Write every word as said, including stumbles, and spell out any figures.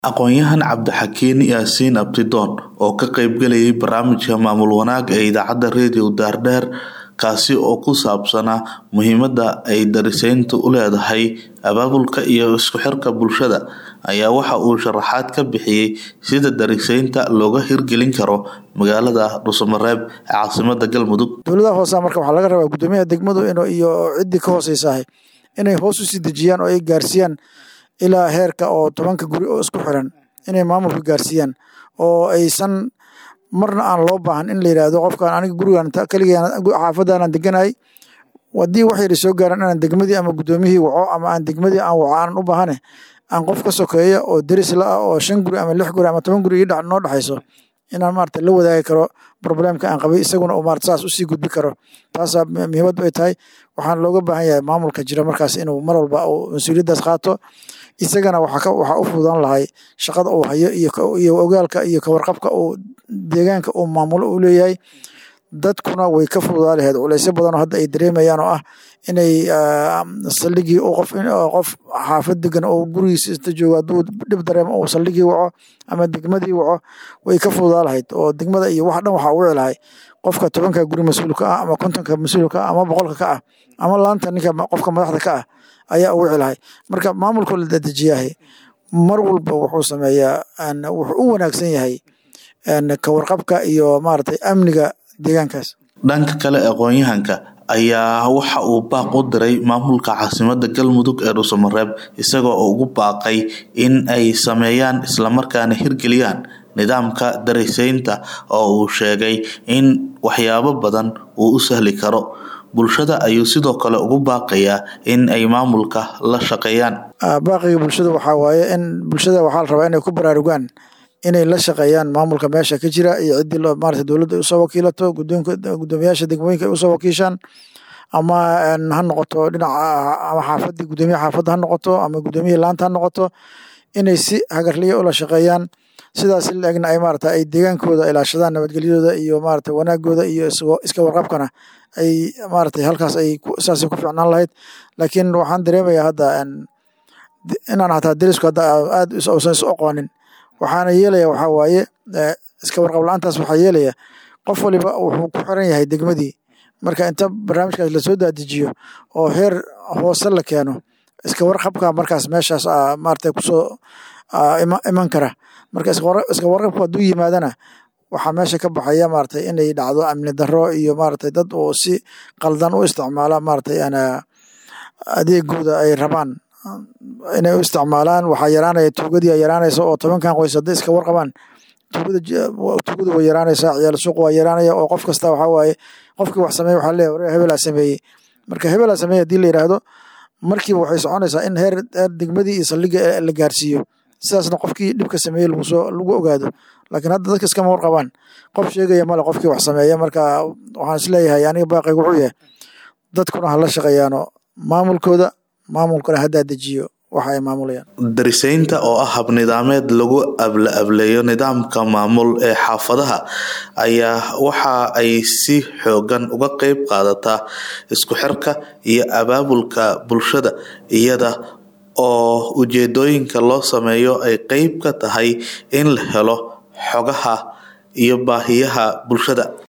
Aqoonyahan Cabdixakiin Yaasiin Abdidoon oo ka qaybgalayay barnaamijka maamul wanaag ee idaacadda Radio Daardheer kaasi oo ku saabsanaa muhiimada ay darisayntu u leedahay abaabulka iyo isku xirka bulshada ayaa waxa uu sharaxaad ka bixiyay sida darisaynta looga hirgelin karo magaalada Dhuusamareeb ee caasimadda Galmudug. Dowladda hoose marka waxaa laga rabaa gudoomiyaha degmadu inuu iyo cidii ka hooseysahay inay hoos u sii dejiyaan oo ay gaarsiiyaan ilaa heerka oo tobanka guri oo isku xiran inay maamulka gaarsiiyaan oo aysan marna aan loo baahan in la yiraahdo qofkan aniga gurigan kaliya xaafadana deganahay wadii wax yar soo gaaran aan degmadii ama gudoomiyihii waco ama aan degmadii aan wacaan u baahane aan qof ka sokeeyo oo daris la oo shan guri ama lix guri ama toban guri dhac noo dhaxayso inaan maarta la wadaagi karo problemka aan qabay isaguna oo maarta saas u sii gudbi karo taas muhiimad ay tahay waxaan looga baahan yahay maamulka jira markaas inuu mar walba oo mas'uuliyadaas qaato isagana waxa waxa u fududan lahay shaqada uu hayo iyo iyo ogaalka iyo ka warqabka uu deegaanka uu maamulo u leeyahay dadkuna way ka fududaa lahayd culeysyo badan oo hadda ay dareemayaan oo ah inay saldhigii oo qof qof xaafad degan oo gurigiisa inta jooga haduu dhib dareemo oo saldhigii waco ama degmadii waco way ka fududaa lahayd oo degmada iyo wax dhan waxa uu wiclahay qofka tobanka guri mas'uulka ah ama kontonka mas'uulka ah ama boqolka ka ah ama laanta ninka qofka madaxda ka ah ayaa uu wiclahay marka maamulku la dejiyahay mar walba wuxuu sameeyaa wuxuu u wanaagsan yahay ka warqabka iyo maartay amniga deegaankaas. Dhanka kale aqoonyahanka ayaa waxa uu baaq u diray maamulka caasimadda Galmudug ee Dhuusamareeb isagoo ugu baaqay in ay sameeyaan isla markaana hirgeliyaan nidaamka darisaynta oo uu sheegay in waxyaabo badan uu u sahli karo bulshada ayuu sidoo kale ugu baaqayaa in ay maamulka la shaqeeyaan. Baaqiga bulshada waxa waaye in bulshada waxa la rabaa inay ku baraarugaan inay la shaqeeyaan maamulka meesha ka jira iyo cidii loo maartay dawladda u soo wakiilato gudoonka gudoomiyaasha degmooyinka u soo wakiishaan ama ha noqoto dhinaca ama xaafadii gudoomiyaha xaafadda ha noqoto ama gudoomiyaha laanta ha noqoto inay si hagarliyo ula shaqeeyaan sidaas ilaa ay maartay ay deegaankooda ilaashadaan nabadgelyadooda iyo maartay wanaagooda iyo iska warqabkana ay maartay halkaas ay saasi ku fiicnaan lahayd laakiin waxaan dareemayaa hadda inaan hataa darisku hadda aad uusan is aqoonin waxaana yeelaya waxa waaye iska warqab la'aantaas waxa yeelaya qof waliba wuxuu ku xiran yahay degmadii marka inta barnaamijkaas la soo daadijiyo oo heer hoose la keeno iska warqabka markaas meeshaas maartay ku soo iman kara marka iska warqabka haduu yimaadana waxaa meesha ka baxaya maartay inay dhacdo amni darro iyo maartay dad oo si qaldan u isticmaala maartay ana adeegooda ay rabaan inay u isticmaalaan waxa yaraanaya tuugadii yaraanaysa oo tobankan qoys hadda iska warqabaan tuugada tuugada way yaraanaysaa ciyaal suuq waa yaraanaya oo qof kasta waxa waaye qofkii wax sameeyay waxa leeyahay hebel sameeyay marka hebel sameeyay hadii la yiraahdo markii waxay soconaysaa in heer degmadii iyo saldhiga la gaarsiiyo sidaasna qofkii dhibka sameeyay lagu soo lagu ogaado laakiin hadda dadka iska warqabaan qof sheegaya mala qofkii wax sameeyay marka waxaan isleeyahay aniga baaqay wuxuu yahay dadkuna hala shaqeeyaano maamulkooda maamulkana hadda dejiyo waxa ay maamulayaan. Darisaynta oo ah hab nidaameed lagu abla ableeyo nidaamka maamul ee xaafadaha ayaa waxa ay si xoogan uga qayb qaadataa isku xirka iyo abaabulka bulshada iyada oo ujeedooyinka loo sameeyo ay qayb ka tahay in la helo xogaha iyo baahiyaha bulshada.